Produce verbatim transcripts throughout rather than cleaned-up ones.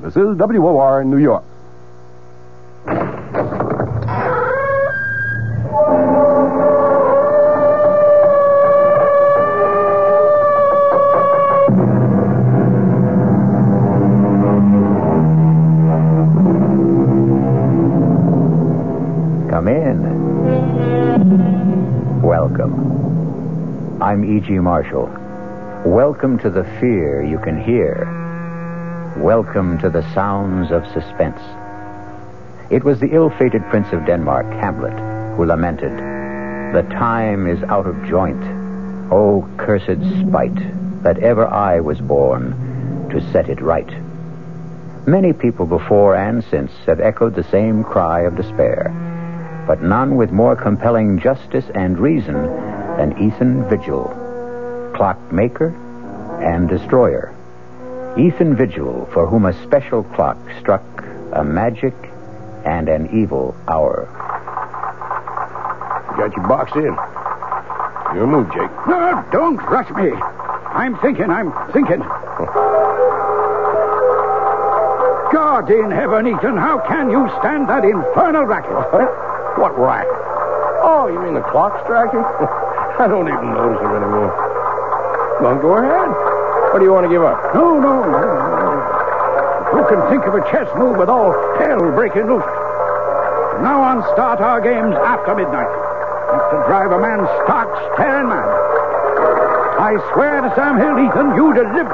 This is W O R in New York. Come in. Welcome. I'm E G. Marshall. Welcome to the fear you can hear. Welcome to the sounds of suspense. It was the ill-fated Prince of Denmark, Hamlet, who lamented, "The time is out of joint. O cursed spite, that ever I was born to set it right." Many people before and since have echoed the same cry of despair, but none with more compelling justice and reason than Ethan Vigil, clockmaker and destroyer. Ethan Vigil, for whom a special clock struck a magic and an evil hour. You got your box in. Your move, Jake. No, don't rush me. I'm thinking, I'm thinking. God in heaven, Ethan, how can you stand that infernal racket? What? What racket? Oh, you mean the clock striking? I don't even notice it anymore. Well, go ahead. What do you want to give up? No, no, no, no. Who can think of a chess move with all hell breaking loose? From now on, start our games after midnight. Have to drive a man stark, staring mad. I swear to Sam Hill, Ethan, you deliver.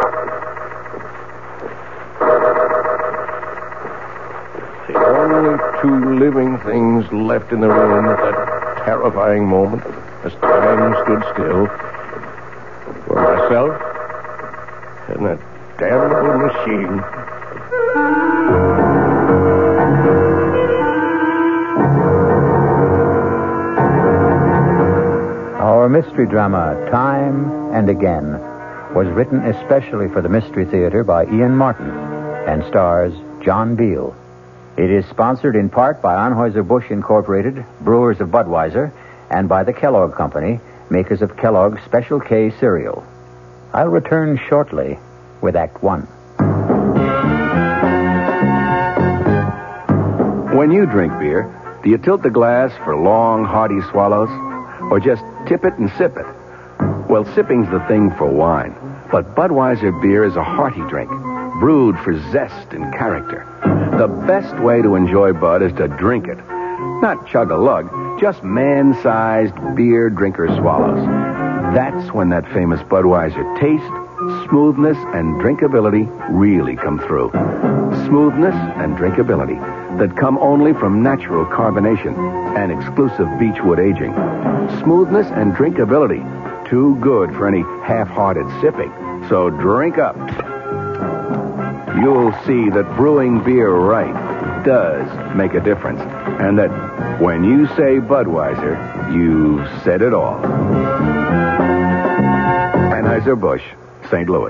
The only two living things left in the room at that terrifying moment, as time stood still, were myself and that damnable machine. Our mystery drama, Time and Again, was written especially for the Mystery Theater by Ian Martin and stars John Beal. It is sponsored in part by Anheuser-Busch Incorporated, brewers of Budweiser, and by the Kellogg Company, makers of Kellogg's Special K cereal. I'll return shortly with Act One. When you drink beer, do you tilt the glass for long, hearty swallows? Or just tip it and sip it? Well, sipping's the thing for wine. But Budweiser beer is a hearty drink, brewed for zest and character. The best way to enjoy Bud is to drink it. Not chug a lug, just man-sized beer drinker swallows. That's when that famous Budweiser taste, smoothness, and drinkability really come through. Smoothness and drinkability that come only from natural carbonation and exclusive beechwood aging. Smoothness and drinkability, too good for any half-hearted sipping. So drink up. You'll see that brewing beer right does make a difference. And that when you say Budweiser, you've said it all. Anheuser-Busch, Saint Louis.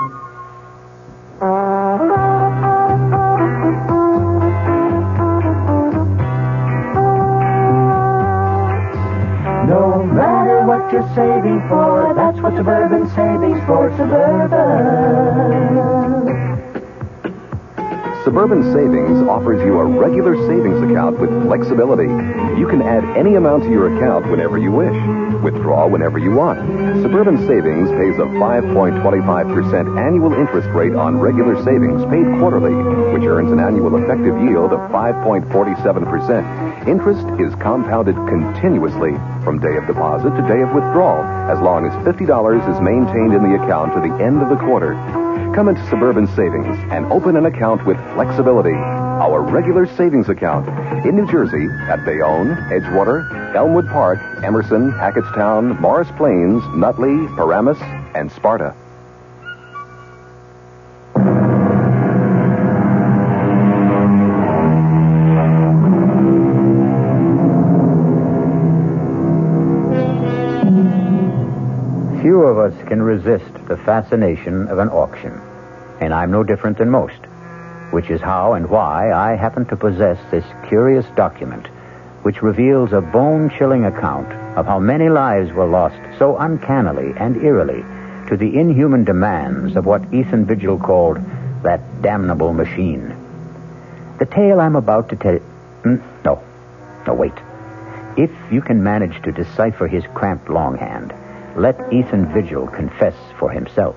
No matter what you're saving for, that's what Suburban Savings for Suburban. Suburban Savings offers you a regular savings account with flexibility. You can add any amount to your account whenever you wish. Withdraw whenever you want. Suburban Savings pays a five point two five percent annual interest rate on regular savings paid quarterly, which earns an annual effective yield of five point four seven percent. Interest is compounded continuously from day of deposit to day of withdrawal, as long as fifty dollars is maintained in the account to the end of the quarter. Come into Suburban Savings and open an account with flexibility. Our regular savings account in New Jersey at Bayonne, Edgewater, Elmwood Park, Emerson, Hackettstown, Morris Plains, Nutley, Paramus, and Sparta. Few of us can resist the fascination of an auction, and I'm no different than most, which is how and why I happen to possess this curious document, which reveals a bone-chilling account of how many lives were lost so uncannily and eerily to the inhuman demands of what Ethan Vigil called that damnable machine. The tale I'm about to tell... Mm, no. No, wait. If you can manage to decipher his cramped longhand, let Ethan Vigil confess for himself.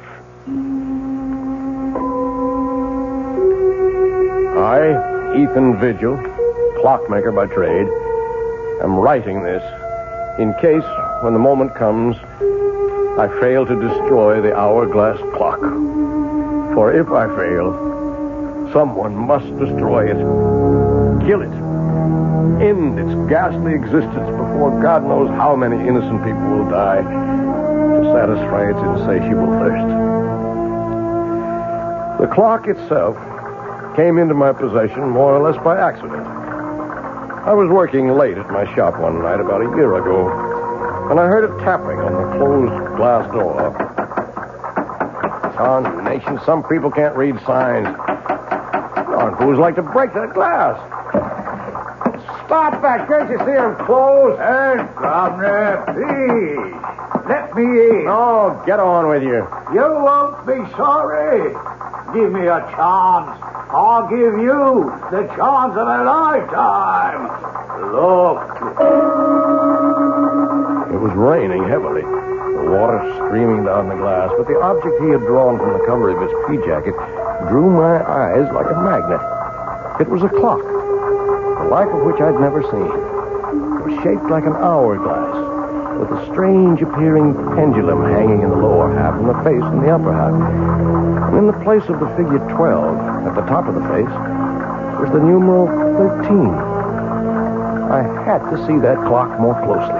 I, Ethan Vigil, clockmaker by trade, am writing this in case, when the moment comes, I fail to destroy the hourglass clock. For if I fail, someone must destroy it. Kill it. End its ghastly existence before God knows how many innocent people will die to satisfy its insatiable thirst. The clock itself came into my possession more or less by accident. I was working late at my shop one night about a year ago, and I heard it tapping on the closed glass door. Tarnation, some people can't read signs. Darn fools like to break that glass. Stop that. Can't you see I'm closed? Hey, Governor, please. Let me in. Oh, get on with you. You won't be sorry. Give me a chance. I'll give you the chance of a lifetime. Look. It was raining heavily, the water streaming down the glass, but the object he had drawn from the cover of his pea jacket drew my eyes like a magnet. It was a clock, the like of which I'd never seen. It was shaped like an hourglass, with a strange appearing pendulum hanging in the lower half and the face in the upper half. And in the place of the figure twelve, at the top of the face, was the numeral thirteen. I had to see that clock more closely.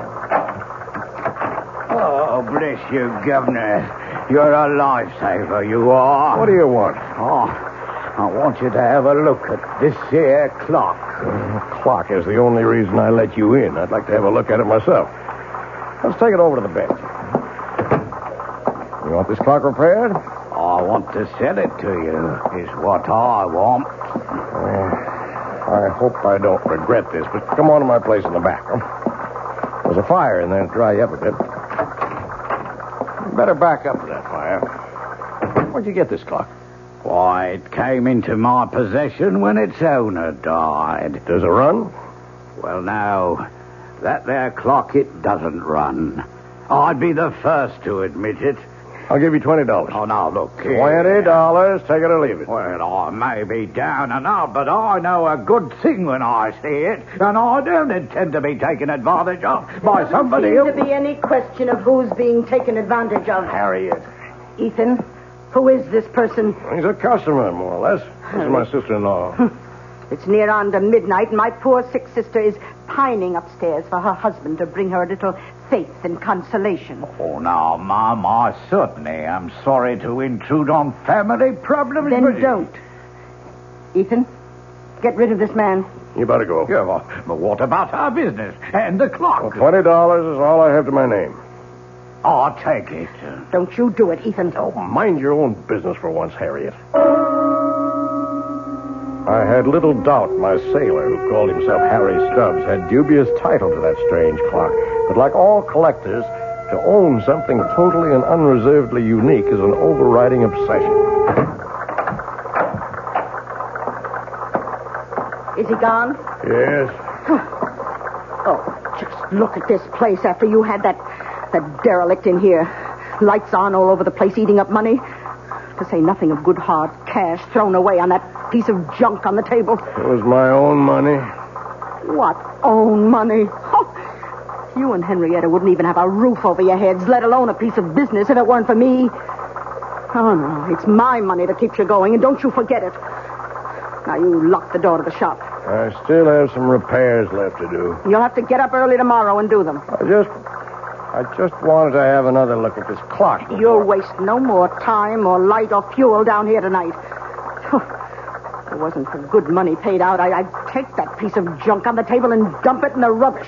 Oh, bless you, Governor. You're a lifesaver, you are. What do you want? Oh, I want you to have a look at this here clock. The clock is the only reason I let you in. I'd like to have a look at it myself. Let's take it over to the bench. You want this clock repaired? I want to sell it to you, is what I want. Uh, I hope I don't regret this, but come on to my place in the back. Huh? There's a fire in there to dry you up a bit. You better back up to that fire. Where'd you get this clock? Why, it came into my possession when its owner died. Does it run? Well, now, that there clock, it doesn't run. I'd be the first to admit it. I'll give you twenty dollars. Oh, now, look here. Twenty dollars. Take it or leave it. Well, I may be down and out, but I know a good thing when I see it, and I don't intend to be taken advantage of by somebody else. else. There doesn't seem to be any question of who's being taken advantage of. Harriet. Ethan, who is this person? He's a customer, more or less. This is my sister-in-law. It's near on to midnight, and my poor sick sister is pining upstairs for her husband to bring her a little faith and consolation. Oh, now, Mom, I certainly am sorry to intrude on family problems. Then but... don't. Ethan, get rid of this man. You better go. Yeah, well, but what about our business and the clock? Well, twenty dollars is all I have to my name. I'll take it. Don't you do it, Ethan. Oh, mind your own business for once, Harriet. I had little doubt my sailor, who called himself Harry Stubbs, had dubious title to that strange clock. But like all collectors, to own something totally and unreservedly unique is an overriding obsession. Is he gone? Yes. Oh, just look at this place after you had that, that derelict in here. Lights on all over the place, eating up money. To say nothing of good hard cash thrown away on that piece of junk on the table. It was my own money. What own money? Oh, you and Henrietta wouldn't even have a roof over your heads, let alone a piece of business, if it weren't for me. Oh, no, it's my money that keeps you going, and don't you forget it. Now, you lock the door to the shop. I still have some repairs left to do. You'll have to get up early tomorrow and do them. I just... I just wanted to have another look at this clock. Before. You'll waste no more time or light or fuel down here tonight. If it wasn't for good money paid out, I, I'd take that piece of junk on the table and dump it in the rubbish.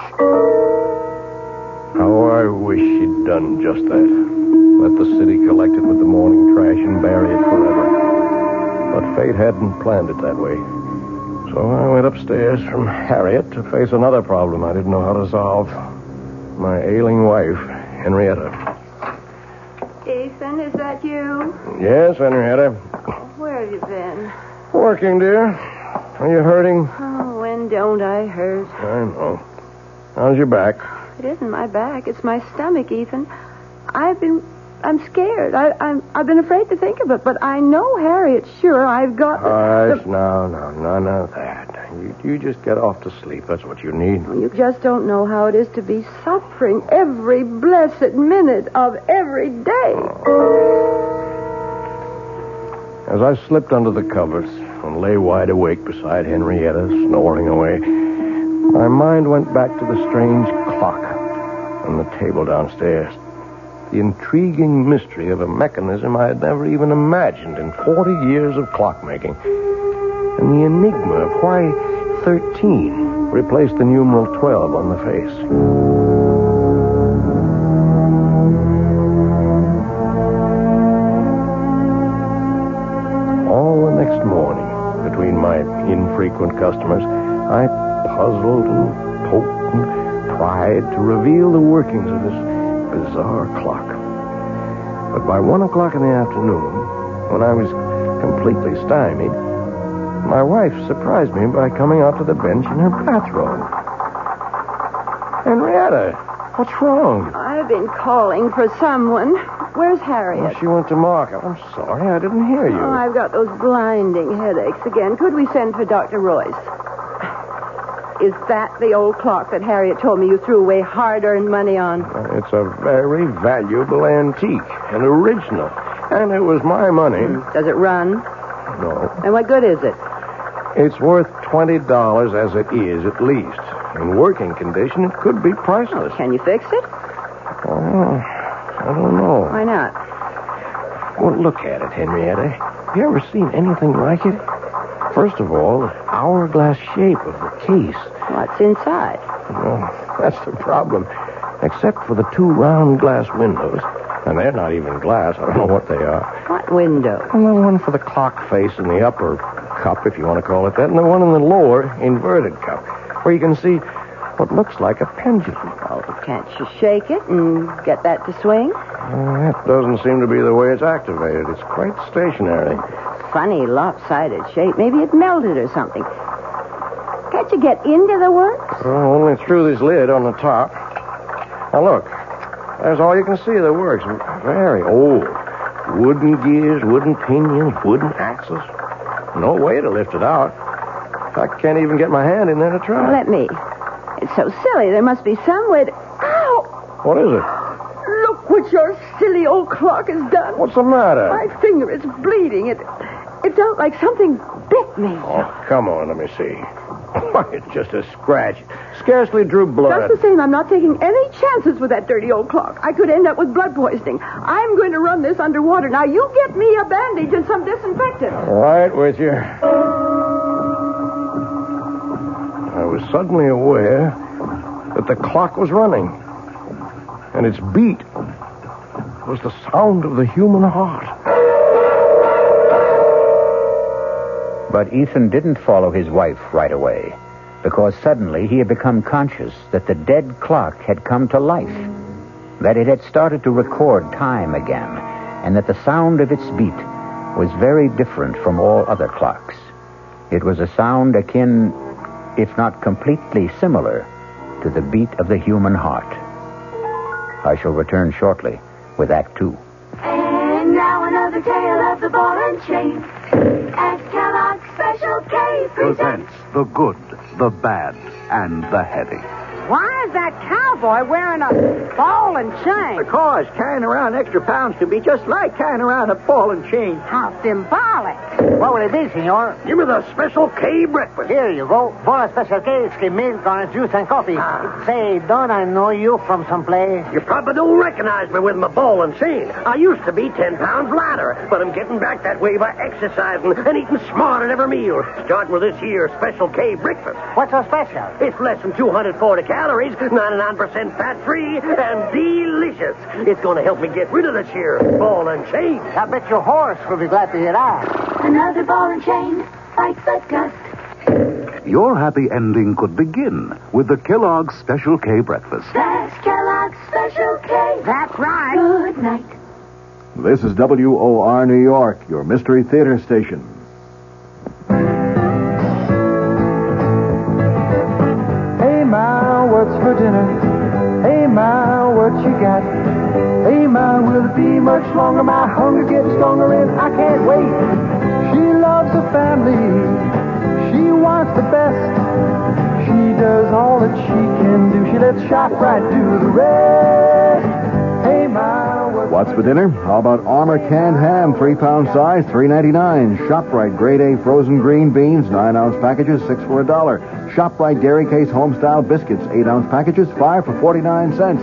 How I wish she'd done just that. Let the city collect it with the morning trash and bury it forever. But fate hadn't planned it that way. So I went upstairs from Harriet to face another problem I didn't know how to solve. My ailing wife, Henrietta. Ethan, is that you? Yes, Henrietta. Where's have you been? Working, dear. Are you hurting? Oh, when don't I hurt? I know. How's your back? It isn't my back. It's my stomach, Ethan. I've been... I'm scared. I, I'm, I've been afraid to think of it, but I know Harriet's sure I've got... Hush, the... no, no, none of that. You, you just get off to sleep. That's what you need. You just don't know how it is to be suffering every blessed minute of every day. As I slipped under the covers and lay wide awake beside Henrietta, snoring away, my mind went back to the strange clock on the table downstairs. The intriguing mystery of a mechanism I had never even imagined in forty years of clockmaking. And the enigma of why thirteen replaced the numeral twelve on the face. All the next morning, between my infrequent customers, I puzzled and poked and pried to reveal the workings of this bizarre clock. But by one o'clock in the afternoon, when I was completely stymied, my wife surprised me by coming out to the bench in her bathrobe. Henrietta, what's wrong? I've been calling for someone. Where's Harriet? Well, she went to market. I'm sorry, I didn't hear you. Oh, I've got those blinding headaches again. Could we send for Doctor Royce? Is that the old clock that Harriet told me you threw away hard-earned money on? Uh, it's a very valuable antique, an original, and it was my money. Mm. Does it run? No. And what good is it? It's worth twenty dollars as it is, at least. In working condition, it could be priceless. Can you fix it? Oh, I don't know. Why not? Well, look at it, Henrietta. Have you ever seen anything like it? First of all, the hourglass shape of the case. What's inside? Well, that's the problem. Except for the two round glass windows. And they're not even glass. I don't know what they are. What window? Well, the one for the clock face in the upper cup, if you want to call it that, and the one in the lower inverted cup, where you can see what looks like a pendulum. Oh, can't you shake it and get that to swing? Uh, that doesn't seem to be the way it's activated. It's quite stationary. Funny lopsided shape. Maybe it melted or something. Can't you get into the works? Oh, only through this lid on the top. Now, look. There's all you can see of the works. Very old. Wooden gears, wooden pinions, wooden axles. No way to lift it out. I can't even get my hand in there to try. Well, let me. It's so silly. There must be some way to... Ow! What is it? Look what your silly old clock has done. What's the matter? My finger is bleeding. It, it felt like something bit me. Oh, come on, let me see. Why, it's just a scratch. Scarcely drew blood. Just the same, I'm not taking any chances with that dirty old clock. I could end up with blood poisoning. I'm going to run this underwater. Now, you get me a bandage and some disinfectant. Right with you. I was suddenly aware that the clock was running. And its beat was the sound of the human heart. But Ethan didn't follow his wife right away, because suddenly he had become conscious that the dead clock had come to life, that it had started to record time again, and that the sound of its beat was very different from all other clocks. It was a sound akin, if not completely similar, to the beat of the human heart. I shall return shortly with Act Two. And now another tale of the ball and chain. At Kellogg's Special K presents the good, the bad, and the heavy. Why is that cowboy wearing a ball and chain? Because carrying around extra pounds can be just like carrying around a ball and chain. How symbolic. What will it be, senor? Give me the Special K breakfast. Here you go. For a Special K, skim milk, orange juice, and coffee. Ah. Say, don't I know you from someplace? You probably don't recognize me with my ball and chain. I used to be ten pounds lighter, but I'm getting back that way by exercising and eating smart at every meal, starting with this here Special K breakfast. What's so special? It's less than two hundred forty calories, ninety-nine percent fat-free, and delicious. It's going to help me get rid of this here ball and chain. I bet your horse will be glad to hear that. another ball and chain. Fight but gust. Your happy ending could begin with the Kellogg's Special K breakfast. That's Kellogg's Special K. That's right. Good night. This is W O R New York, your Mystery Theater station. dinner? Hey, Ma, what you got? Hey, Ma, will it be much longer? My hunger getting stronger and I can't wait. She loves her family. She wants the best. She does all that she can do. She lets ShopRite do the rest. Hey, Ma, what's, what's for dinner? How about Armour canned ham, three pound size, three ninety-nine. ShopRite grade A frozen green beans, nine ounce packages, six for a dollar. ShopRite dairy case homestyle biscuits, eight ounce packages, five for forty-nine cents.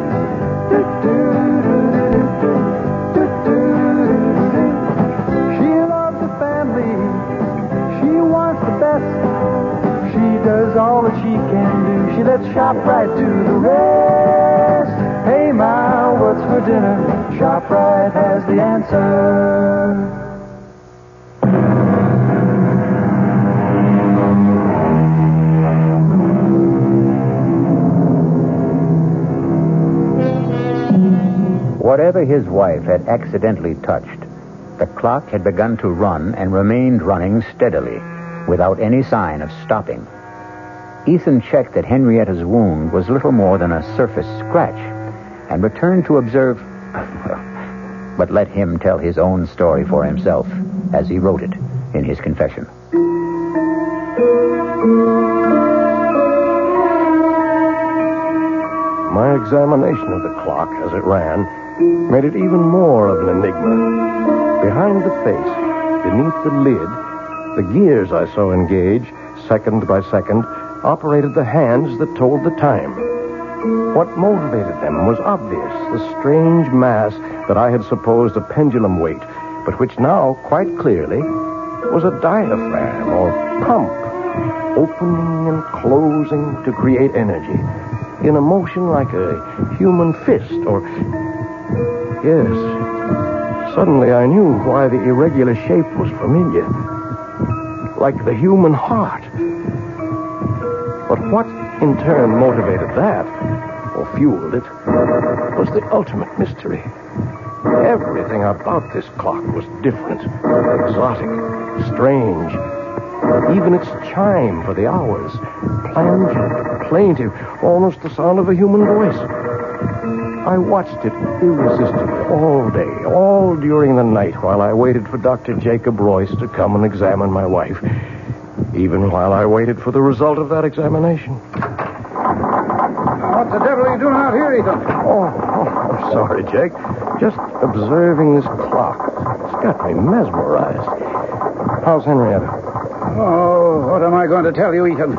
She loves the family. She wants the best. She does all that she can do. She lets ShopRite do the rest. Hey, Ma, what's for dinner? ShopRite has the answer. Whatever his wife had accidentally touched, the clock had begun to run and remained running steadily, without any sign of stopping. Ethan checked that Henrietta's wound was little more than a surface scratch, and returned to observe... But let him tell his own story for himself, as he wrote it in his confession. My examination of the clock as it ran made it even more of an enigma. Behind the face, beneath the lid, the gears I saw engage, second by second, operated the hands that told the time. What motivated them was obvious, the strange mass that I had supposed a pendulum weight, but which now, quite clearly, was a diaphragm or pump, opening and closing to create energy, in a motion like a human fist, or... Yes, suddenly I knew why the irregular shape was familiar, like the human heart. But what, in turn, motivated that, or fueled it, was the ultimate mystery. Everything about this clock was different, exotic, strange. Even its chime for the hours, plangent, plaintive, almost the sound of a human voice. I watched it irresistibly all day, all during the night, while I waited for Doctor Jacob Royce to come and examine my wife. Even while I waited for the result of that examination. What the devil are you doing out here, Ethan? Oh, oh, I'm sorry, Jake. Just observing this clock. It's got me mesmerized. How's Henrietta? Oh, what am I going to tell you, Ethan?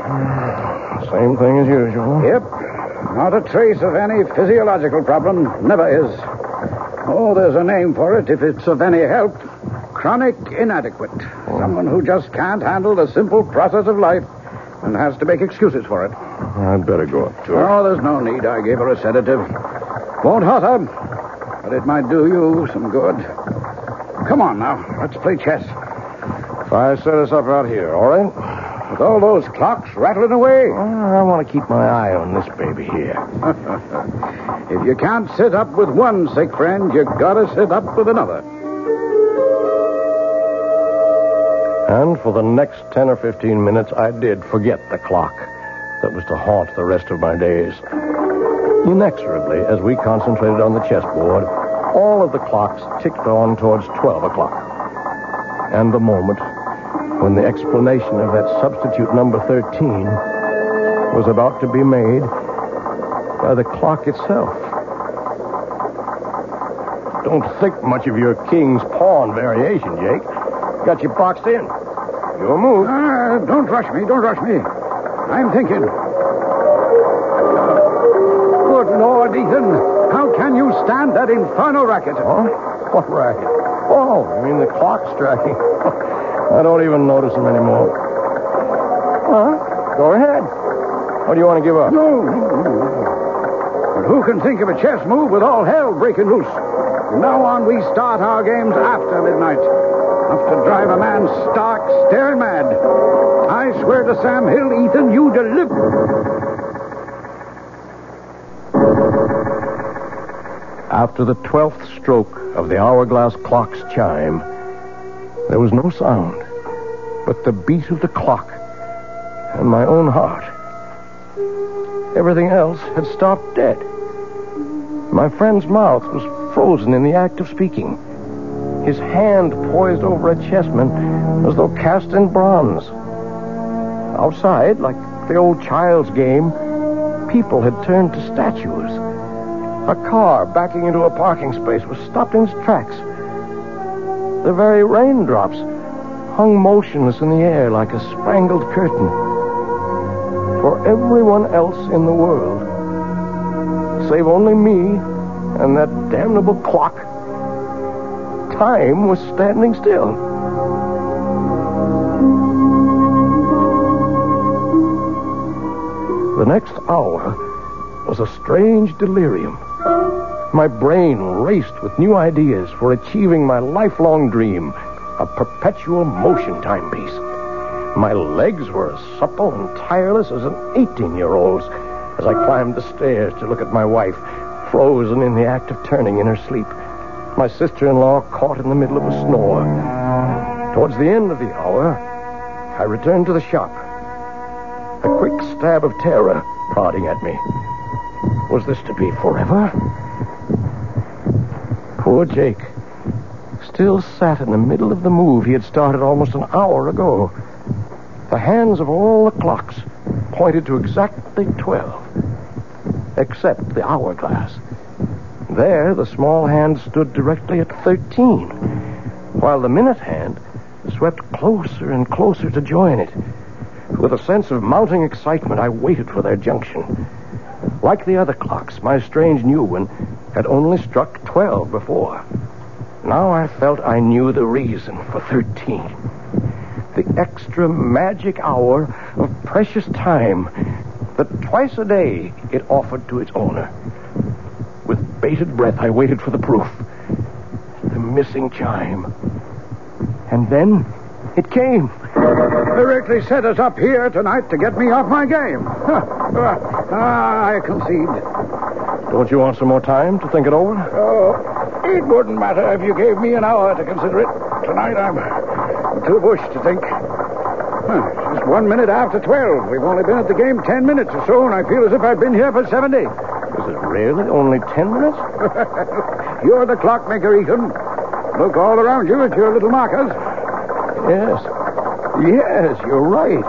Same thing as usual. Yep. Not a trace of any physiological problem. Never is. Oh, there's a name for it if it's of any help. Chronic inadequate. Oh. Someone who just can't handle the simple process of life and has to make excuses for it. I'd better go up to her. Oh, there's no need. I gave her a sedative. Won't hurt her, but it might do you some good. Come on now. Let's play chess. If I set us up out here, all right? With all those clocks rattling away? Well, I want to keep my eye on this baby here. If you can't sit up with one sick friend, you gotta sit up with another. And for the next ten or fifteen minutes, I did forget the clock that was to haunt the rest of my days. Inexorably, as we concentrated on the chessboard, all of the clocks ticked on towards twelve o'clock. And the moment when the explanation of that substitute number thirteen was about to be made by the clock itself. Don't think much of your king's pawn variation, Jake. Got you boxed in. Your move. Ah, don't rush me, don't rush me. I'm thinking. Good Lord, Ethan. How can you stand that infernal racket? Huh? What racket? Oh, you mean the clock striking? I don't even notice them anymore. Huh? Go ahead. What do you want to give up? No, no, no. But who can think of a chess move with all hell breaking loose? From now on, we start our games after midnight. Enough to drive a man stark, staring mad. I swear to Sam Hill, Ethan, you deliver. After the twelfth stroke of the hourglass clock's chime, there was no sound but the beat of the clock and my own heart. Everything else had stopped dead. My friend's mouth was frozen in the act of speaking. His hand poised over a chessman as though cast in bronze. Outside, like the old child's game, people had turned to statues. A car backing into a parking space was stopped in its tracks. The very raindrops hung motionless in the air like a spangled curtain. For everyone else in the world, save only me and that damnable clock, time was standing still. The next hour was a strange delirium. My brain raced with new ideas for achieving my lifelong dream, a perpetual motion timepiece. My legs were as supple and tireless as an eighteen-year-old's as I climbed the stairs to look at my wife, frozen in the act of turning in her sleep. My sister-in-law caught in the middle of a snore. Towards the end of the hour, I returned to the shop. A quick stab of terror prodding at me. Was this to be forever? Poor Jake still sat in the middle of the move he had started almost an hour ago. The hands of all the clocks pointed to exactly twelve, except the hourglass. There, the small hand stood directly at thirteen, while the minute hand swept closer and closer to join it. With a sense of mounting excitement, I waited for their junction. Like the other clocks, my strange new one had only struck twelve before. Now I felt I knew the reason for thirteen. The extra magic hour of precious time that twice a day it offered to its owner. With bated breath, I waited for the proof. The missing chime. And then it came. Directly set us up here tonight to get me off my game. Ah, I concede. Don't you want some more time to think it over? Oh, it wouldn't matter if you gave me an hour to consider it. Tonight I'm too bushed to think. Huh, just one minute after twelve. We've only been at the game ten minutes or so, and I feel as if I've been here for seventy. Is it really only ten minutes? You're the clockmaker, Ethan. Look all around you at your little markers. Yes. Yes, you're right.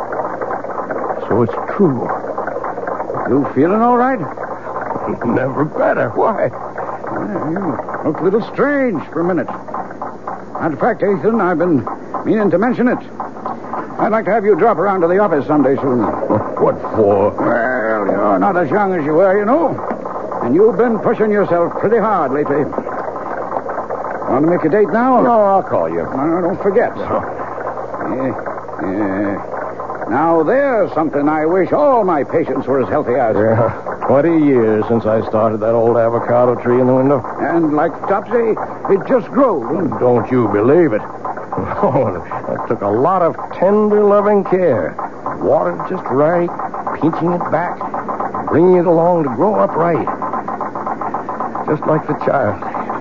So it's true. You feeling all right? Never better. Why? Well, you look a little strange for a minute. Matter of fact, Ethan, I've been meaning to mention it. I'd like to have you drop around to the office someday soon. What for? Well, you're not as young as you were, you know. And you've been pushing yourself pretty hard lately. Want to make a date now? No, I'll call you. No, don't forget. No. Yeah, yeah. Now, there's something I wish all my patients were as healthy as. Yeah, twenty years since I started that old avocado tree in the window. And like Topsy, it just grew. Don't you believe it? Oh, it took a lot of tender, loving care. Watered just right, pinching it back, bringing it along to grow up right. Just like the child.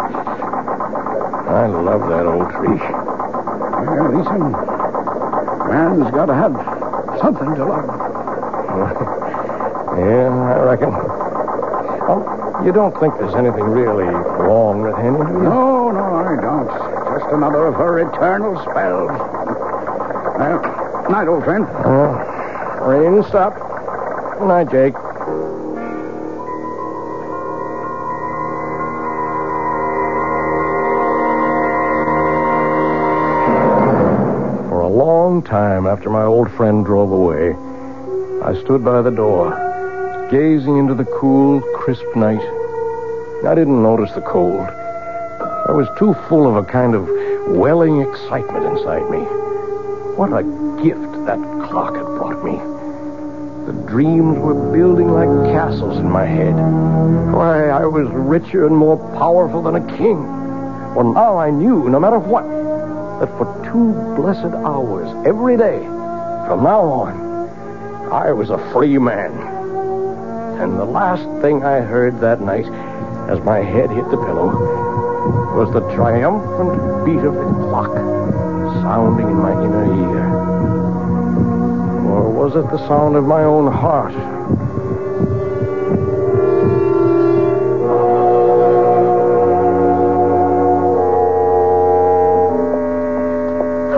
I love that old tree. Well, listen, man's got to have something to love. Yeah, I reckon. Oh, you don't think there's anything really wrong with Henry, do you? No, no, I don't. Just another of her eternal spells. Well, night, old friend. Uh, rain stop. Good night, Jake. For a long time after my old friend drove away, I stood by the door, gazing into the cool, crisp night. I didn't notice the cold. I was too full of a kind of welling excitement inside me. What a gift that clock had brought me. The dreams were building like castles in my head. Why, I was richer and more powerful than a king. Well, now I knew, no matter what, that for two blessed hours every day, from now on, I was a free man. And the last thing I heard that night, as my head hit the pillow, was the triumphant beat of the clock sounding in my inner ear. Or was it the sound of my own heart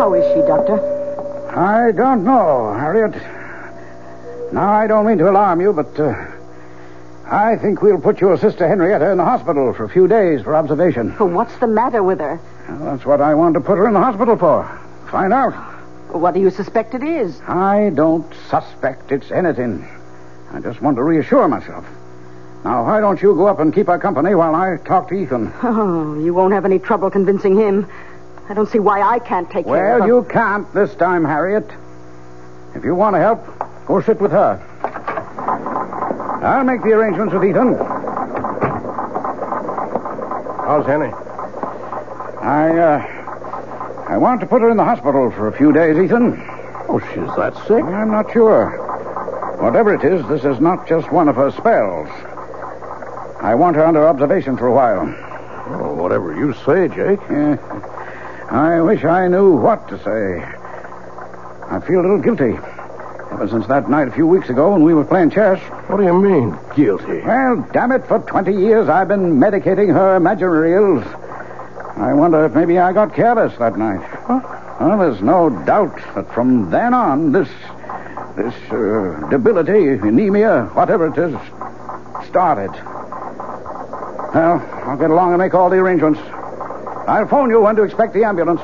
How is she, Doctor? I don't know, Harriet. Now, I don't mean to alarm you, but uh, I think we'll put your sister Henrietta in the hospital for a few days for observation. Well, what's the matter with her? Well, that's what I wanted to put her in the hospital for. Find out. What do you suspect it is? I don't suspect it's anything. I just want to reassure myself. Now, why don't you go up and keep her company while I talk to Ethan? Oh, you won't have any trouble convincing him. I don't see why I can't take well, care of her. Well, you can't this time, Harriet. If you want to help, go sit with her. I'll make the arrangements with Ethan. How's Henny? I, uh... I want to put her in the hospital for a few days, Ethan. Oh, she's that sick? I'm not sure. Whatever it is, this is not just one of her spells. I want her under observation for a while. Oh, whatever you say, Jake. Yeah. I wish I knew what to say. I feel a little guilty. Ever since that night a few weeks ago when we were playing chess. What do you mean, guilty? Well, damn it, for twenty years I've been medicating her imaginary ills. I wonder if maybe I got careless that night. Huh? Well, there's no doubt that from then on, this... this uh, debility, anemia, whatever it is, started. Well, I'll get along and make all the arrangements. I'll phone you when to expect the ambulance.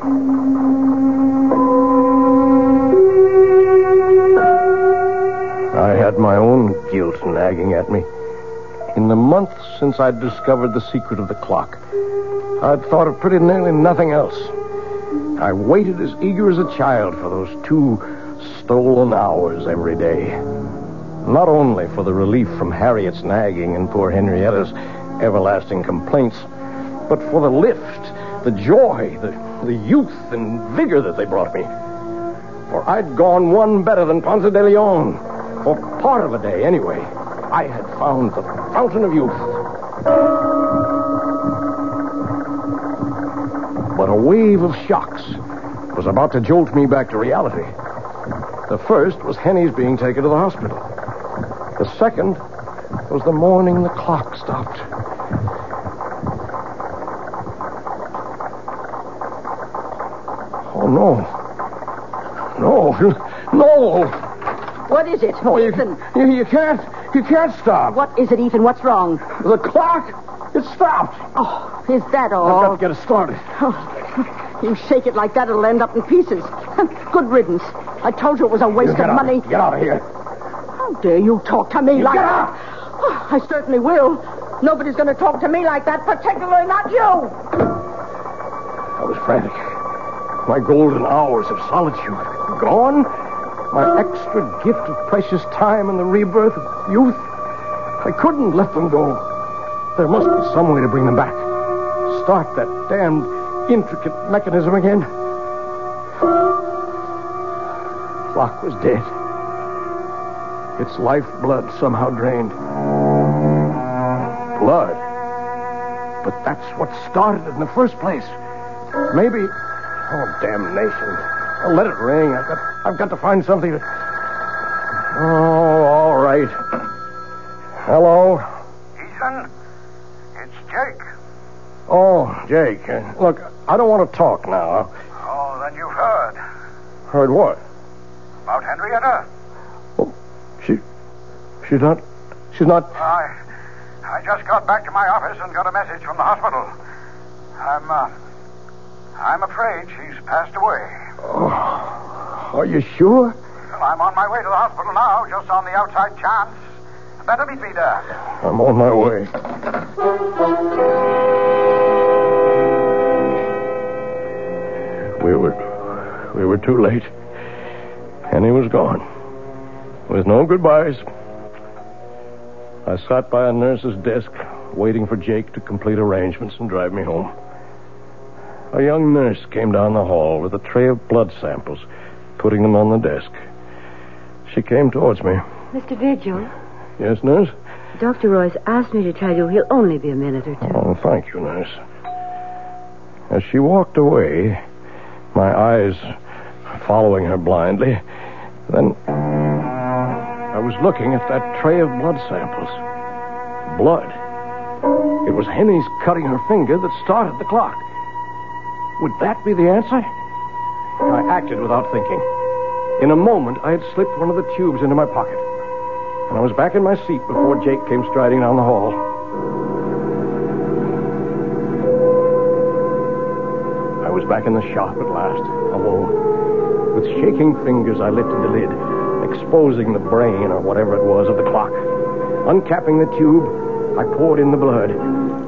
I had my own guilt nagging at me. In the months since I'd discovered the secret of the clock, I'd thought of pretty nearly nothing else. I waited as eager as a child for those two stolen hours every day. Not only for the relief from Harriet's nagging and poor Henrietta's everlasting complaints, but for the lift, the joy, the, the youth and vigor that they brought me. For I'd gone one better than Ponce de Leon. For part of a day, anyway. I had found the fountain of youth. But a wave of shocks was about to jolt me back to reality. The first was Henny's being taken to the hospital. The second was the morning the clock stopped. Oh, no. No. No. What is it, No, you, Ethan? you, you can't. You can't stop. What is it, Ethan? What's wrong? The clock. It stopped. Oh, is that all? I've got to get it started. Oh, you shake it like that, it'll end up in pieces. Good riddance. I told you it was a waste You get of out. money. Get out of here. How dare you talk to me You like get that? out. Oh, I certainly will. Nobody's going to talk to me like that, particularly not you. I was frantic. My golden hours of solitude gone. My extra gift of precious time and the rebirth of youth. I couldn't let them go. There must be some way to bring them back. Start that damned intricate mechanism again. Clock was dead. Its lifeblood somehow drained. Blood. But that's what started it in the first place. Maybe... Oh, damnation. Oh, let it ring. I've got, I've got to find something to... Oh, all right. Hello? Ethan, it's Jake. Oh, Jake. Uh, look, I don't want to talk now. Oh, then you've heard. Heard what? About Henrietta. Oh, she... She's not... She's not... I... I just got back to my office and got a message from the hospital. I'm, uh... I'm afraid she's passed away. Oh, are you sure? Well, I'm on my way to the hospital now, just on the outside chance. Better meet me there. I'm on my way. We were... We were too late. Henny was gone. With no goodbyes. I sat by a nurse's desk, waiting for Jake to complete arrangements and drive me home. A young nurse came down the hall with a tray of blood samples, putting them on the desk. She came towards me. Mister Vigil? Yes, nurse? Doctor Royce asked me to tell you he'll only be a minute or two. Oh, thank you, nurse. As she walked away, my eyes following her blindly, then I was looking at that tray of blood samples. Blood. It was Henny's cutting her finger that started the clock. Would that be the answer? I acted without thinking. In a moment, I had slipped one of the tubes into my pocket, and I was back in my seat before Jake came striding down the hall. I was back in the shop at last, alone. With shaking fingers, I lifted the lid, exposing the brain, or whatever it was, of the clock. Uncapping the tube, I poured in the blood. I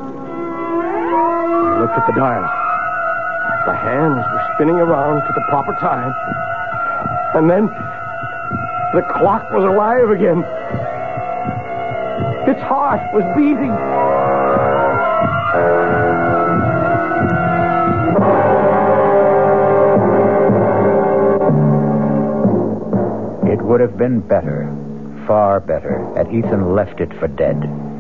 looked at the dial. The hands were spinning around to the proper time. And then, the clock was alive again. Its heart was beating. It would have been better, far better, had Ethan left it for dead,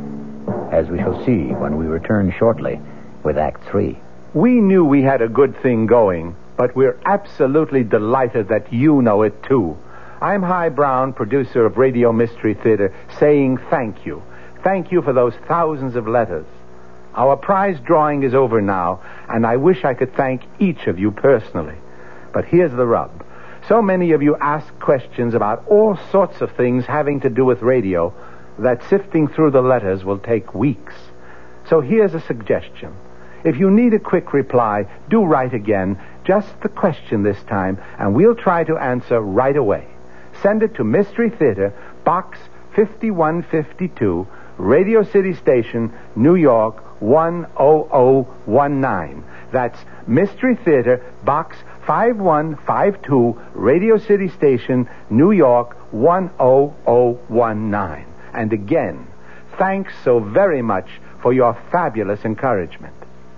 as we shall see when we return shortly with Act Three. We knew we had a good thing going, but we're absolutely delighted that you know it, too. I'm Hy Brown, producer of Radio Mystery Theater, saying thank you. Thank you for those thousands of letters. Our prize drawing is over now, and I wish I could thank each of you personally. But here's the rub. So many of you ask questions about all sorts of things having to do with radio that sifting through the letters will take weeks. So here's a suggestion. If you need a quick reply, do write again, just the question this time, and we'll try to answer right away. Send it to Mystery Theater, Box fifty-one fifty-two, Radio City Station, New York, one oh oh one nine. That's Mystery Theater, Box five one five two, Radio City Station, New York, one oh oh one nine. And again, thanks so very much for your fabulous encouragement.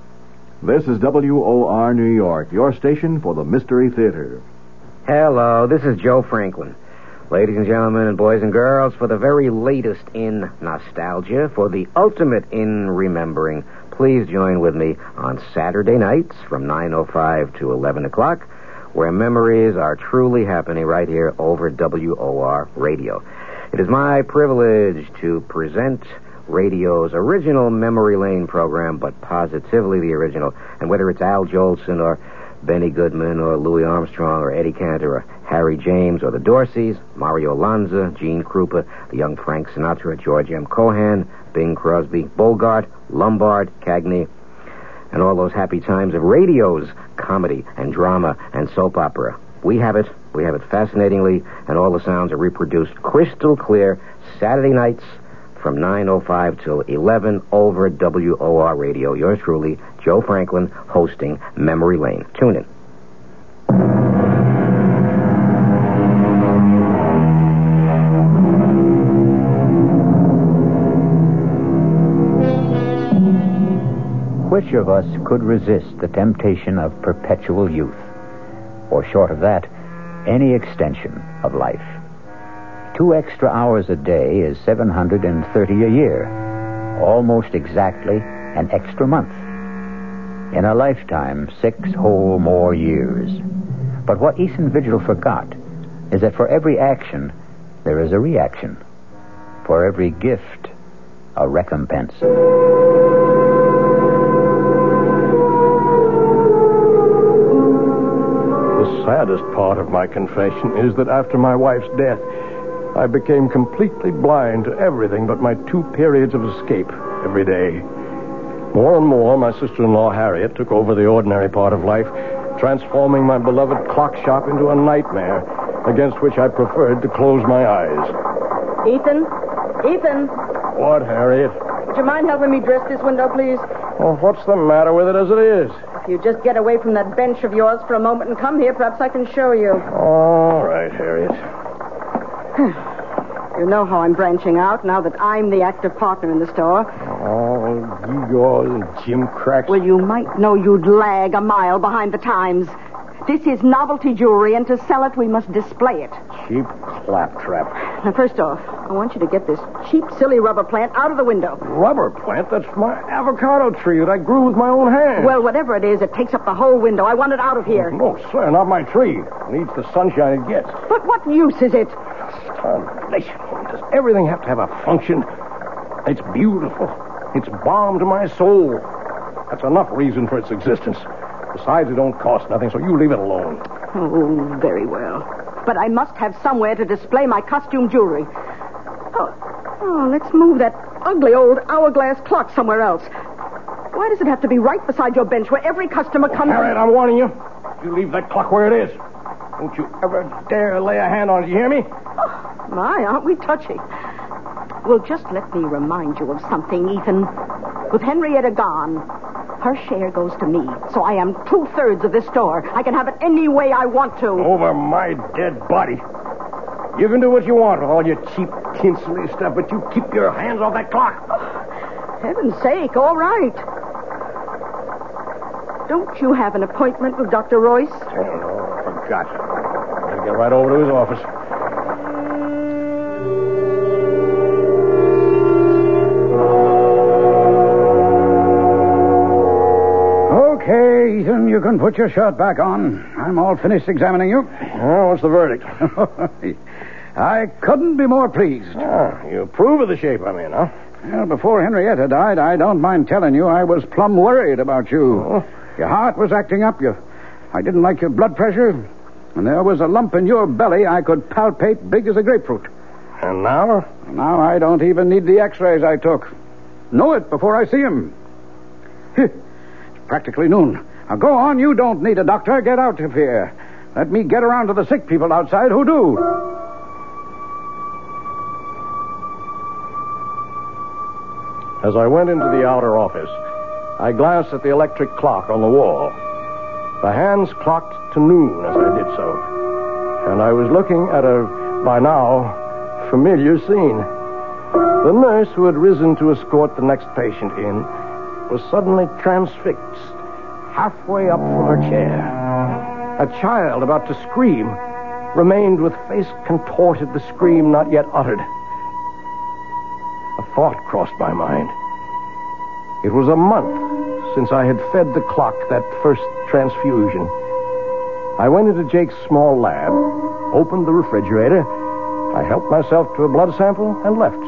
This is W O R New York, your station for the Mystery Theater. Hello, this is Joe Franklin. Ladies and gentlemen and boys and girls, for the very latest in nostalgia, for the ultimate in remembering, please join with me on Saturday nights from nine oh five to eleven o'clock, where memories are truly happening right here over W O R Radio. It is my privilege to present radio's original Memory Lane program, but positively the original. And whether it's Al Jolson or Benny Goodman or Louis Armstrong or Eddie Cantor or Harry James or the Dorseys, Mario Lanza, Gene Krupa, the young Frank Sinatra, George M. Cohan, Bing Crosby, Bogart, Lombard, Cagney, and all those happy times of radio's comedy and drama and soap opera. We have it. We have it fascinatingly, and all the sounds are reproduced crystal clear Saturday nights from nine oh five till eleven over W O R Radio. Yours truly, Joe Franklin, hosting Memory Lane. Tune in. Which of us could resist the temptation of perpetual youth? Or short of that, any extension of life? Two extra hours a day is seven hundred thirty a year, almost exactly an extra month. In a lifetime, six whole more years. But what Ethan Vigil forgot is that for every action, there is a reaction. For every gift, a recompense. The saddest part of my confession is that after my wife's death, I became completely blind to everything but my two periods of escape every day. More and more, my sister-in-law, Harriet, took over the ordinary part of life, transforming my beloved clock shop into a nightmare against which I preferred to close my eyes. Ethan? Ethan? What, Harriet? Would you mind helping me dress this window, please? Well, what's the matter with it as it is? If you just get away from that bench of yours for a moment and come here, perhaps I can show you. All right, Harriet. You know how I'm branching out now that I'm the active partner in the store. Oh, Igor and Jim Cracks. Well, you might know you'd lag a mile behind the times. This is novelty jewelry, and to sell it, we must display it. Cheap claptrap. Now, first off, I want you to get this cheap, silly rubber plant out of the window. Rubber plant? That's my avocado tree that I grew with my own hands. Well, whatever it is, it takes up the whole window. I want it out of here. No, sir, not my tree. It needs the sunshine it gets. But what use is it? Starvation. Does everything have to have a function? It's beautiful. It's balm to my soul. That's enough reason for its existence. Besides, it don't cost nothing, so you leave it alone. Oh, very well. But I must have somewhere to display my costume jewelry. Oh, oh, let's move that ugly old hourglass clock somewhere else. Why does it have to be right beside your bench where every customer comes... Harriet, I'm warning you. You leave that clock where it is. Don't you ever dare lay a hand on it, you hear me? Oh, my, aren't we touchy? Well, just let me remind you of something, Ethan. With Henrietta gone, her share goes to me, so I am two-thirds of this store. I can have it any way I want to. Over my dead body. You can do what you want with all your cheap, tinsely stuff, but you keep your hands off that clock. Oh, heaven's sake, all right. Don't you have an appointment with Doctor Royce? Oh, no, I forgot. I'll get right over to his office. Okay, Ethan, you can put your shirt back on. I'm all finished examining you. Oh, what's the verdict? I couldn't be more pleased. Ah, you approve of the shape I'm in, huh? Well, before Henrietta died, I don't mind telling you I was plumb worried about you. Oh. Your heart was acting up. You, I didn't like your blood pressure. And there was a lump in your belly I could palpate big as a grapefruit. And now? Now I don't even need the x-rays I took. Know it before I see him. It's practically noon. Now go on. You don't need a doctor. Get out of here. Let me get around to the sick people outside who do. As I went into the outer office, I glanced at the electric clock on the wall. The hands clocked to noon as I did so, and I was looking at a, by now, familiar scene. The nurse who had risen to escort the next patient in was suddenly transfixed, halfway up from her chair. A child about to scream remained with face contorted, the scream not yet uttered. A thought crossed my mind. It was a month since I had fed the clock that first transfusion. I went into Jake's small lab, opened the refrigerator, I helped myself to a blood sample, and left.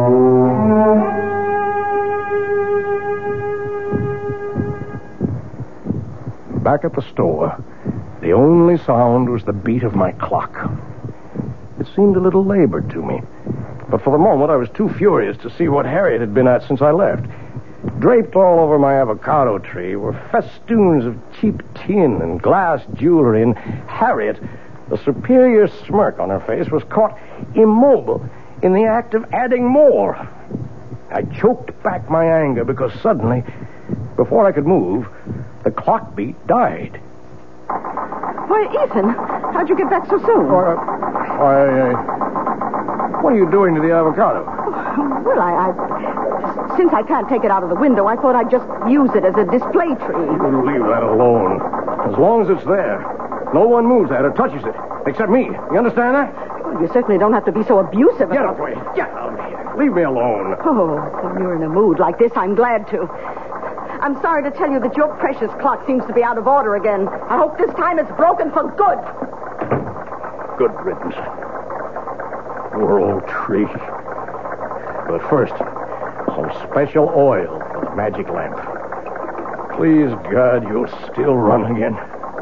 Back at the store, the only sound was the beat of my clock. It seemed a little labored to me, but for the moment I was too furious to see what Harriet had been at since I left. Draped all over my avocado tree were festoons of cheap tin and glass jewelry, and Harriet, the superior smirk on her face, was caught immobile in the act of adding more. I choked back my anger because suddenly, before I could move, the clock beat died. Why, Ethan, how'd you get back so soon? Why, uh, uh, what are you doing to the avocado? Well, I, I... Since I can't take it out of the window, I thought I'd just use it as a display tree. You leave that alone. As long as it's there, no one moves that or touches it, except me. You understand that? Well, you certainly don't have to be so abusive Get about away. Get out of here. Leave me alone. Oh, when you're in a mood like this, I'm glad to. I'm sorry to tell you that your precious clock seems to be out of order again. I hope this time it's broken for good. Good riddance. Poor old tree. But first, some special oil for the magic lamp. Please, God, you'll still run again.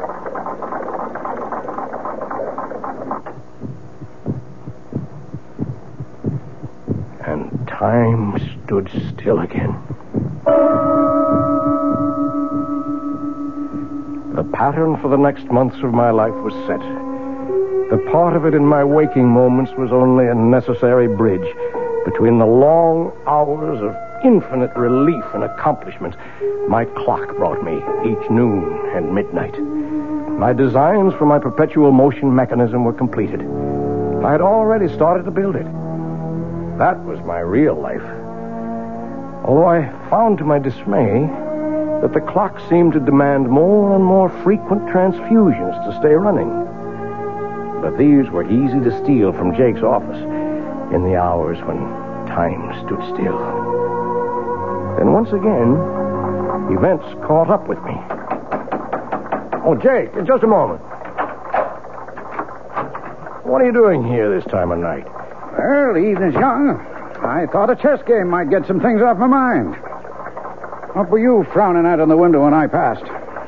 And time stood still again. The pattern for the next months of my life was set. The part of it in my waking moments was only a necessary bridge between the long hours of infinite relief and accomplishment my clock brought me each noon and midnight. My designs for my perpetual motion mechanism were completed. I had already started to build it. That was my real life. Although I found to my dismay that the clock seemed to demand more and more frequent transfusions to stay running. But these were easy to steal from Jake's office in the hours when time stood still. Then once again, events caught up with me. Oh, Jake, just a moment. What are you doing here this time of night? Well, the evening's young. I thought a chess game might get some things off my mind. What were you frowning at in the window when I passed?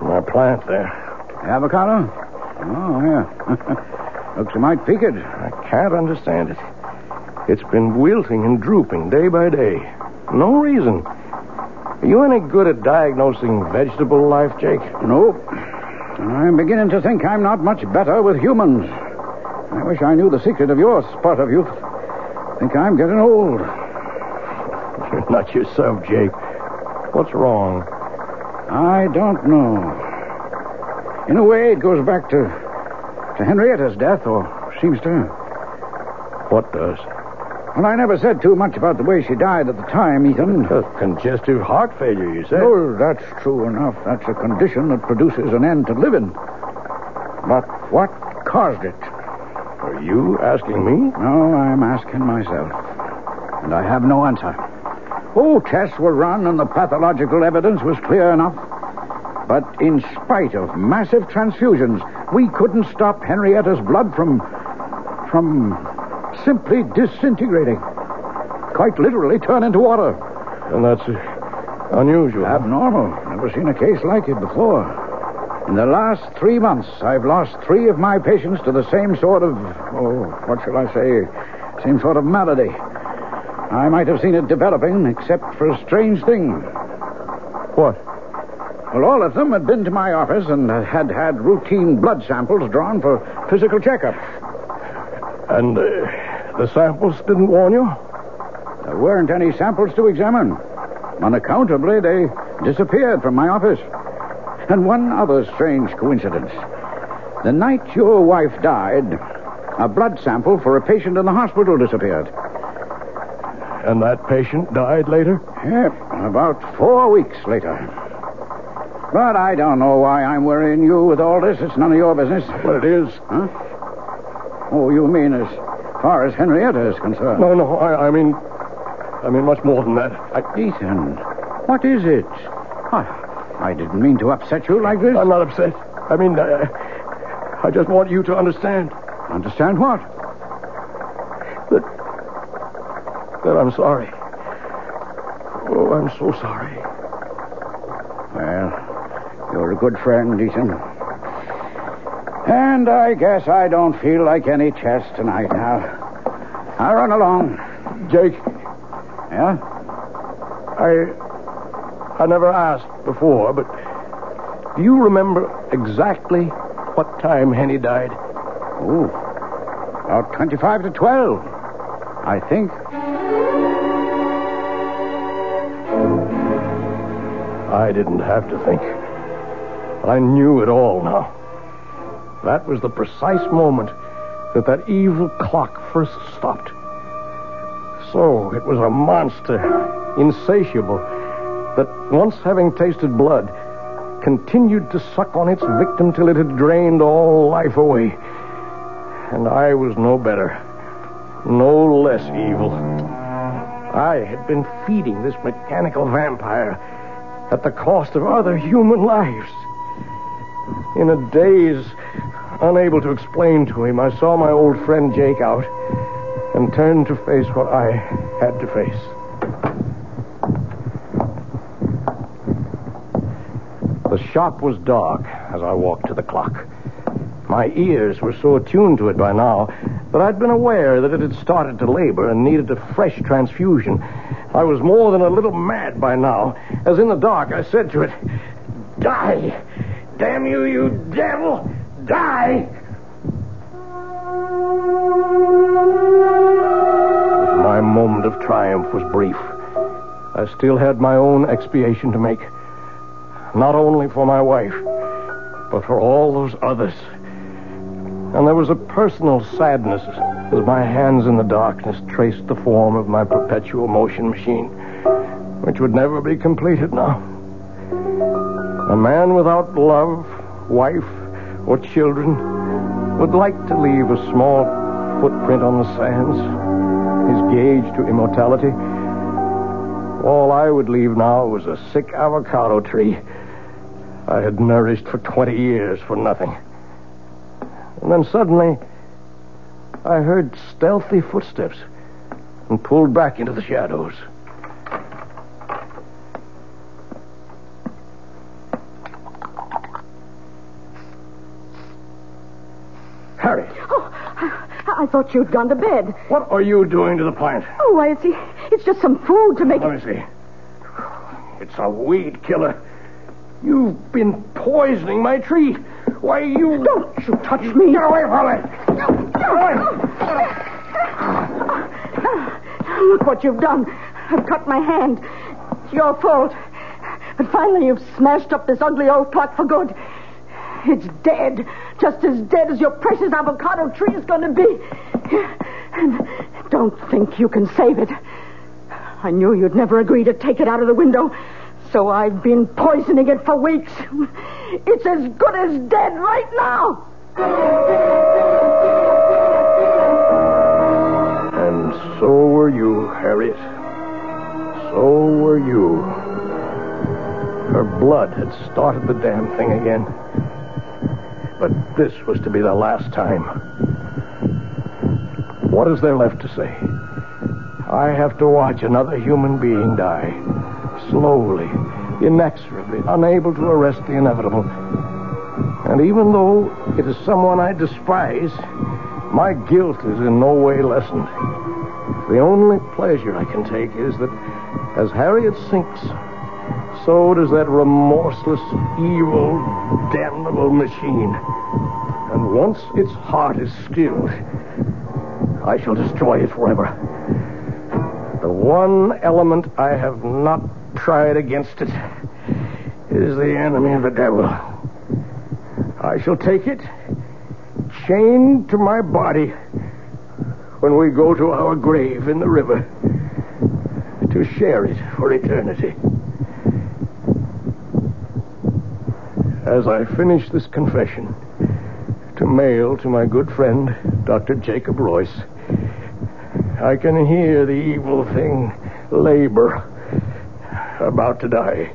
My plant there. Avocado? Oh, yeah. Looks a mite peaked. I can't understand it. It's been wilting and drooping day by day. No reason. Are you any good at diagnosing vegetable life, Jake? Nope. And I'm beginning to think I'm not much better with humans. I wish I knew the secret of your spurt of youth. Think I'm getting old. You're not yourself, Jake. What's wrong? I don't know. In a way, it goes back to to Henrietta's death, or seems to. What does? Well, I never said too much about the way she died at the time, Ethan. Uh, congestive heart failure, you said? Oh, that's true enough. That's a condition that produces an end to living. But what caused it? Are you asking me? No, I'm asking myself. And I have no answer. Oh, tests were run and the pathological evidence was clear enough. But in spite of massive transfusions, we couldn't stop Henrietta's blood from... from simply disintegrating. Quite literally turn into water. And that's uh, unusual. Abnormal. Never seen a case like it before. In the last three months, I've lost three of my patients to the same sort of... oh, what shall I say? Same sort of malady. I might have seen it developing, except for a strange thing. What? Well, all of them had been to my office and had had routine blood samples drawn for physical checkups. And uh, the samples didn't warn you? There weren't any samples to examine. Unaccountably, they disappeared from my office. And one other strange coincidence. The night your wife died, a blood sample for a patient in the hospital disappeared. And that patient died later? Yep, about four weeks later. But I don't know why I'm worrying you with all this. It's none of your business. Well, it is. Huh? Oh, you mean as far as Henrietta is concerned? No, no, I, I mean... I mean much more than that. I... Ethan, what is it? I, I didn't mean to upset you like this. I'm not upset. I mean, uh, I just want you to understand. Understand what? That... that I'm sorry. Oh, I'm so sorry. Well, you're a good friend, Ethan. And I guess I don't feel like any chess tonight now. I'll run along. Jake. Yeah? I... I never asked before, but... do you remember exactly what time Henny died? Oh, about twenty-five to twelve, I think. I didn't have to think. I knew it all now. That was the precise moment that that evil clock first stopped. So it was a monster, insatiable, that once having tasted blood, continued to suck on its victim till it had drained all life away. And I was no better, no less evil. I had been feeding this mechanical vampire at the cost of other human lives. In a daze, unable to explain to him, I saw my old friend Jake out and turned to face what I had to face. The shop was dark as I walked to the clock. My ears were so attuned to it by now that I'd been aware that it had started to labor and needed a fresh transfusion. I was more than a little mad by now, as in the dark I said to it, "Die! Damn you, you devil! Die!" My moment of triumph was brief. I still had my own expiation to make. Not only for my wife, but for all those others. And there was a personal sadness as my hands in the darkness traced the form of my perpetual motion machine, which would never be completed now. A man without love, wife, or children would like to leave a small footprint on the sands, his gauge to immortality. All I would leave now was a sick avocado tree I had nourished for twenty years for nothing. And then suddenly, I heard stealthy footsteps and pulled back into the shadows. Harriet? Oh, I, I thought you'd gone to bed. What are you doing to the plant? Oh, why, it's, it's just some food to make Let me see. It's a weed killer. You've been poisoning my tree. Why, you... Don't you touch me. Get away from me. Get away. Look what you've done. I've cut my hand. It's your fault. But finally you've smashed up this ugly old clock for good. It's dead. Just as dead as your precious avocado tree is going to be. And don't think you can save it. I knew you'd never agree to take it out of the window, so I've been poisoning it for weeks. It's as good as dead right now. And so were you, Harriet. So were you. Her blood had started the damn thing again. But this was to be the last time. What is there left to say? I have to watch another human being die. Slowly, inexorably, unable to arrest the inevitable. And even though it is someone I despise, my guilt is in no way lessened. The only pleasure I can take is that as Harriet sinks, so does that remorseless, evil, damnable machine. And once its heart is stilled, I shall destroy it forever. The one element I have not tried against it is the enemy of the devil. I shall take it, chained to my body, when we go to our grave in the river, to share it for eternity. As I finish this confession, to mail to my good friend, Doctor Jacob Royce, I can hear the evil thing labor, about to die.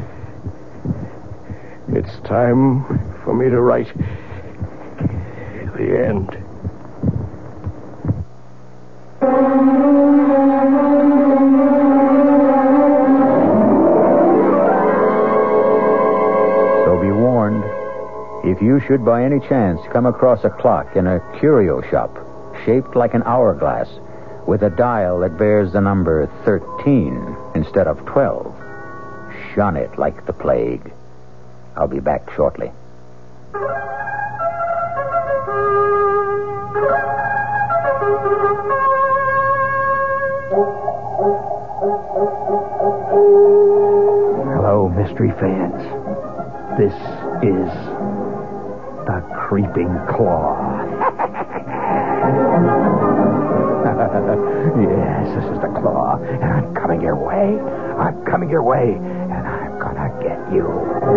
It's time for me to write the end. So be warned, if you should by any chance come across a clock in a curio shop shaped like an hourglass with a dial that bears the number thirteen instead of twelve, shun it like the plague. I'll be back shortly. Hello, mystery fans. This is the Creeping Claw. Yes, this is the Claw, and I'm coming your way. I'm coming your way, and I'm gonna get you.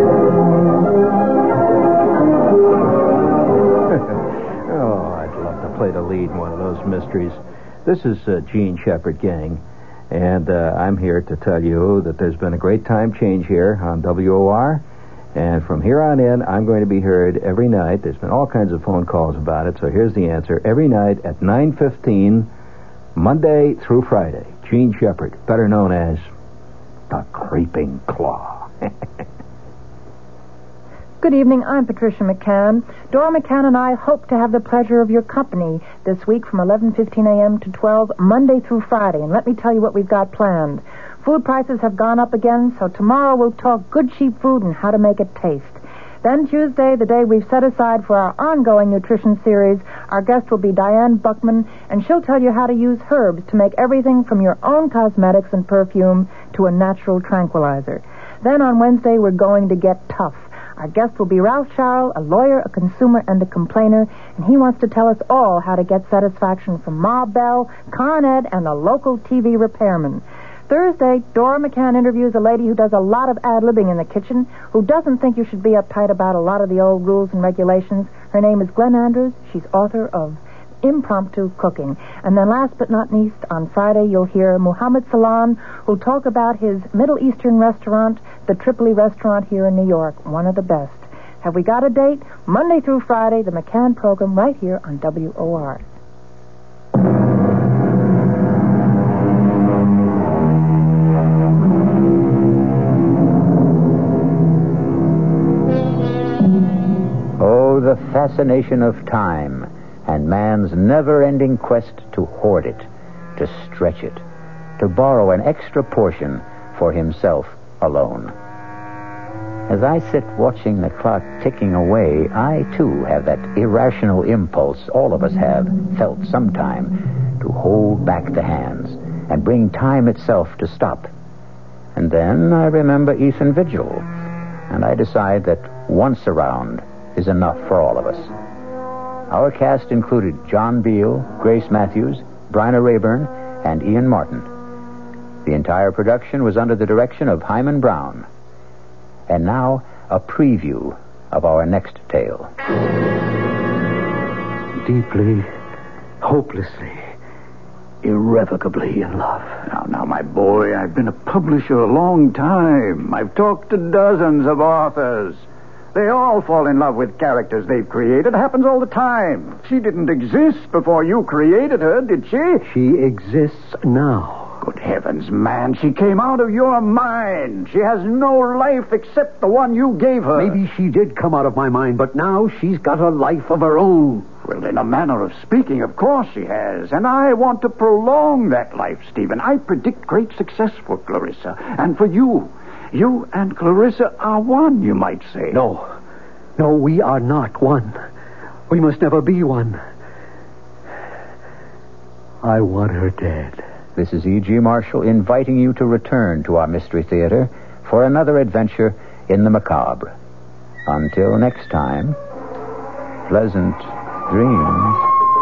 Oh, I'd love to play the lead in one of those mysteries. This is uh, Gene Shepard, gang, and uh, I'm here to tell you that there's been a great time change here on W O R, and from here on in, I'm going to be heard every night. There's been all kinds of phone calls about it, so here's the answer. Every night at nine fifteen, Monday through Friday, Gene Shepard, better known as the Creeping Claw. Good evening, I'm Patricia McCann. Dora McCann and I hope to have the pleasure of your company this week from eleven fifteen a.m. to twelve, Monday through Friday. And let me tell you what we've got planned. Food prices have gone up again, so tomorrow we'll talk good, cheap food and how to make it taste. Then Tuesday, the day we've set aside for our ongoing nutrition series, our guest will be Diane Buckman, and she'll tell you how to use herbs to make everything from your own cosmetics and perfume to a natural tranquilizer. Then on Wednesday, we're going to get tough. Our guest will be Ralph Sharrell, a lawyer, a consumer, and a complainer, and he wants to tell us all how to get satisfaction from Ma Bell, Con Ed, and the local T V repairman. Thursday, Dora McCann interviews a lady who does a lot of ad-libbing in the kitchen, who doesn't think you should be uptight about a lot of the old rules and regulations. Her name is Glenn Andrews. She's author of Impromptu Cooking. And then last but not least, on Friday, you'll hear Muhammad Salan, who'll talk about his Middle Eastern restaurant, the Tripoli restaurant here in New York, one of the best. Have we got a date? Monday through Friday, the McCann program right here on W O R. Oh, the fascination of time and man's never-ending quest to hoard it, to stretch it, to borrow an extra portion for himself alone. As I sit watching the clock ticking away, I, too, have that irrational impulse all of us have felt sometime to hold back the hands and bring time itself to stop. And then I remember Ethan Vigil, and I decide that once around is enough for all of us. Our cast included John Beal, Grace Matthews, Bryna Rayburn, and Ian Martin. The entire production was under the direction of Hyman Brown. And now, a preview of our next tale. Deeply, hopelessly, irrevocably in love. Now, now, my boy, I've been a publisher a long time. I've talked to dozens of authors. They all fall in love with characters they've created. It happens all the time. She didn't exist before you created her, did she? She exists now. Good heavens, man. She came out of your mind. She has no life except the one you gave her. Maybe she did come out of my mind, but now she's got a life of her own. Well, in a manner of speaking, of course she has. And I want to prolong that life, Stephen. I predict great success for Clarissa. And for you. You and Clarissa are one, you might say. No. No, we are not one. We must never be one. I want her dead. This is E G. Marshall inviting you to return to our Mystery Theater for another adventure in the macabre. Until next time, pleasant dreams.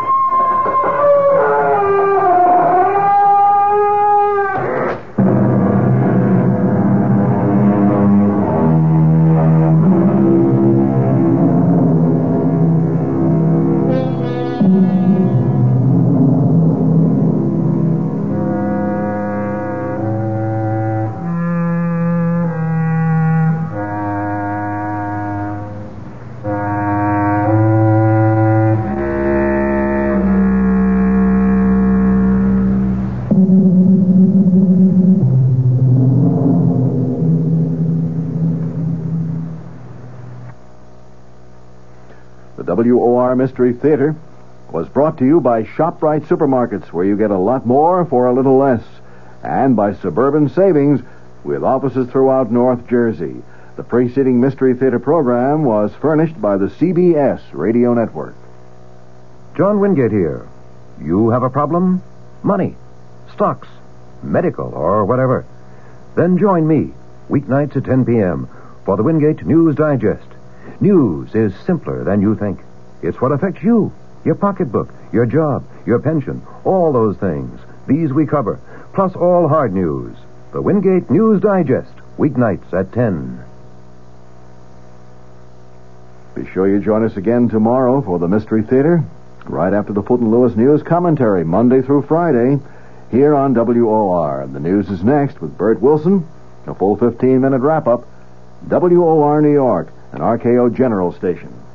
W O R Mystery Theater was brought to you by ShopRite Supermarkets, where you get a lot more for a little less, and by Suburban Savings, with offices throughout North Jersey. The preceding Mystery Theater program was furnished by the C B S Radio Network. John Wingate here. You have a problem? Money, stocks, medical, or whatever. Then join me, weeknights at ten p.m., for the Wingate News Digest. News is simpler than you think. It's what affects you, your pocketbook, your job, your pension, all those things. These we cover, plus all hard news. The Wingate News Digest, weeknights at ten. Be sure you join us again tomorrow for the Mystery Theater, right after the Fulton Lewis News Commentary, Monday through Friday, here on W O R. The news is next with Bert Wilson, a full fifteen-minute wrap-up, W O R New York, an R K O General station.